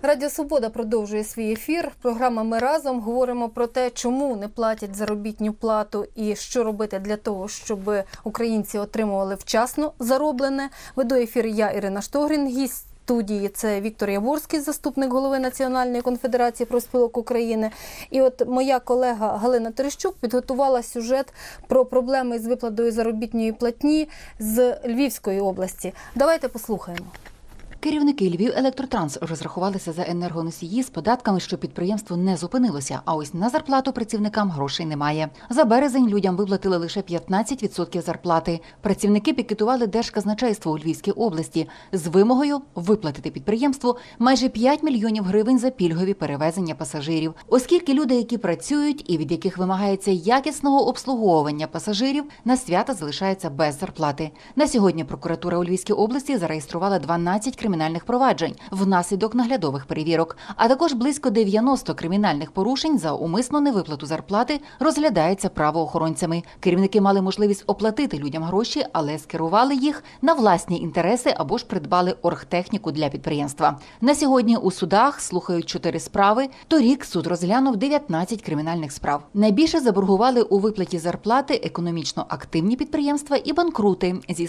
Радіо Свобода продовжує свій ефір. Програма «Ми разом» говоримо про те, чому не платять заробітну плату і що робити для того, щоб українці отримували вчасно зароблене. Веду ефір я, Ірина Штогрін, гість студії – це Віктор Яворський, заступник голови Національної конфедерації профспілок України. І от моя колега Галина Терещук підготувала сюжет про проблеми з виплатою заробітної платні з Львівської області. Давайте послухаємо. Керівники «Львівелектротранс» розрахувалися за енергоносії з податками, що підприємство не зупинилося, а ось на зарплату працівникам грошей немає. За березень людям виплатили лише 15% зарплати. Працівники пікетували Держказначейство у Львівській області з вимогою виплатити підприємству майже 5 мільйонів гривень за пільгові перевезення пасажирів. Оскільки люди, які працюють і від яких вимагається якісного обслуговування пасажирів, на свята залишаються без зарплати. На сьогодні прокуратура у Львівській області зареєструвала 12 кримінальних проваджень внаслідок наглядових перевірок, а також близько 90 кримінальних порушень за умисну невиплату зарплати розглядаються правоохоронцями. Керівники мали можливість оплатити людям гроші, але скерували їх на власні інтереси або ж придбали оргтехніку для підприємства. На сьогодні у судах слухають 4 справи. Торік суд розглянув 19 кримінальних справ. Найбільше заборгували у виплаті зарплати економічно активні підприємства і банкрути. Зі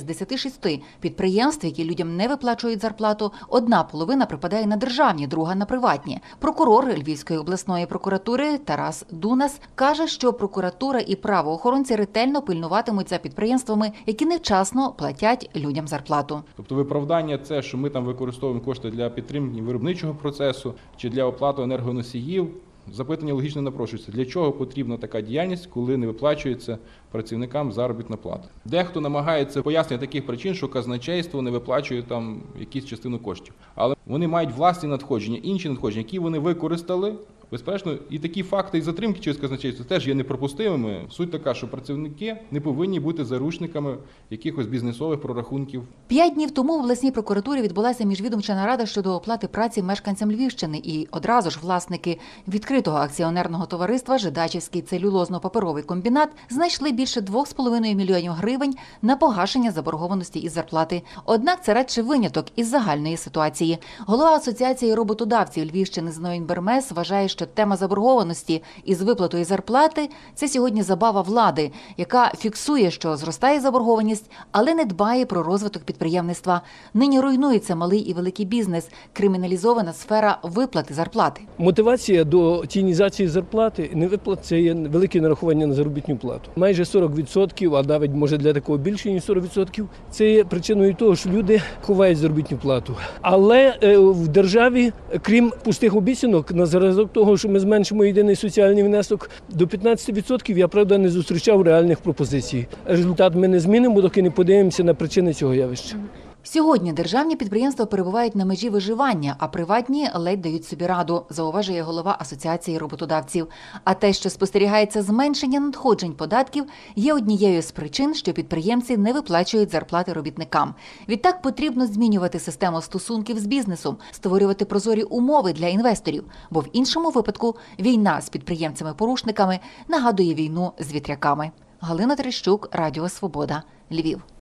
166 підприємств, які людям не виплачують зарплату, одна половина припадає на державні, друга на приватні. Прокурор Львівської обласної прокуратури Тарас Дунас каже, що прокуратура і правоохоронці ретельно пильнуватимуть за підприємствами, які невчасно платять людям зарплату. Тобто виправдання це, що ми там використовуємо кошти для підтримки виробничого процесу чи для оплати енергоносіїв. Запитання логічно напрошується. Для чого потрібна така діяльність, коли не виплачується працівникам заробітна плата? Дехто намагається пояснити таких причин, що казначейство не виплачує там якусь частину коштів. Але вони мають власні надходження, інші надходження, які вони використали. Безперечно, і такі факти і затримки через казначейство теж є неприпустимими. Суть така, що працівники не повинні бути заручниками якихось бізнесових прорахунків. 5 днів тому в обласній прокуратурі відбулася міжвідомча нарада щодо оплати праці мешканцям Львівщини. І одразу ж власники відкритого акціонерного товариства «Жидачівський целюлозно-паперовий комбінат» знайшли більше 2,5 мільйонів гривень на погашення заборгованості із зарплати. Однак це радше виняток із загальної ситуації. Голова Асоціації роботодавців Львівщини Зноїн Бермес вважає, що тема заборгованості із виплатою зарплати – це сьогодні забава влади, яка фіксує, що зростає заборгованість, але не дбає про розвиток підприємництва. Нині руйнується малий і великий бізнес, криміналізована сфера виплати зарплати. Мотивація до тінізації зарплати, невиплат – це є велике нарахування на заробітну плату. Майже 40%, а навіть може для такого більше, ніж 40%, це є причиною того, що люди ховають заробітну плату. Але в державі, крім пустих обіцянок, на зразок того, що ми зменшимо єдиний соціальний внесок до 15%, я, правда, не зустрічав реальних пропозицій. Результат ми не змінимо, доки не подивимося на причини цього явища. Сьогодні державні підприємства перебувають на межі виживання, а приватні ледь дають собі раду, зауважує голова Асоціації роботодавців. А те, що спостерігається зменшення надходжень податків, є однією з причин, що підприємці не виплачують зарплати робітникам. Відтак потрібно змінювати систему стосунків з бізнесом, створювати прозорі умови для інвесторів, бо в іншому випадку війна з підприємцями-порушниками нагадує війну з вітряками. Галина Терещук, Радіо Свобода, Львів.